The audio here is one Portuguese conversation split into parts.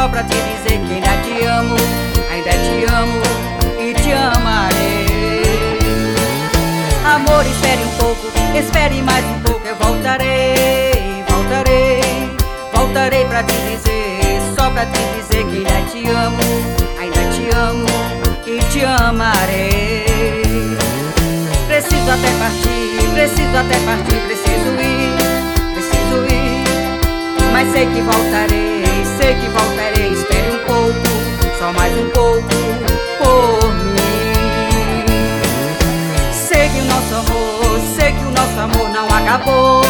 só pra te dizer que ainda te amo e te amarei. Amor, espere um pouco, espere mais um pouco, eu voltarei, voltarei, voltarei pra te dizer, só pra te dizer que ainda te amo e te amarei. Preciso até partir, preciso ir, mas sei que voltarei, espere um pouco, só mais um pouco por mim. Sei que o nosso amor não acabou,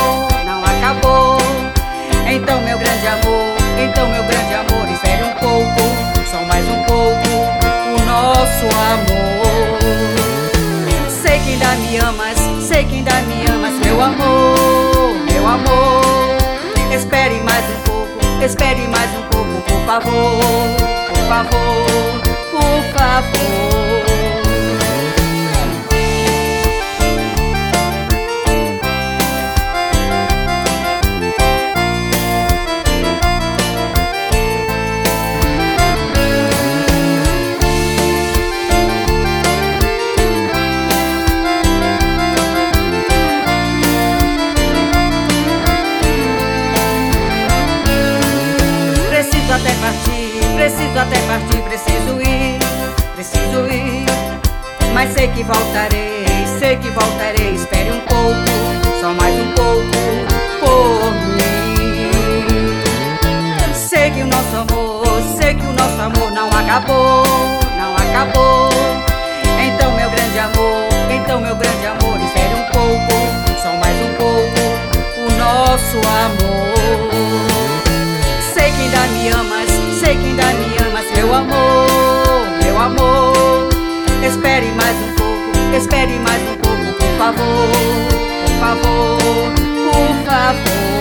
então meu grande amor, espere um pouco, só mais um pouco, o nosso amor. Sei que ainda me amas, meu amor, espere mais um pouco, por favor, por favor, por favor. Preciso até partir, preciso ir, mas sei que voltarei, espere um pouco, só mais um pouco por mim. Sei que o nosso amor não acabou, então meu grande amor, espere um pouco, só mais um pouco, o nosso amor. Sei que ainda me amas, meu amor, espere mais um pouco, por favor, por favor, por favor.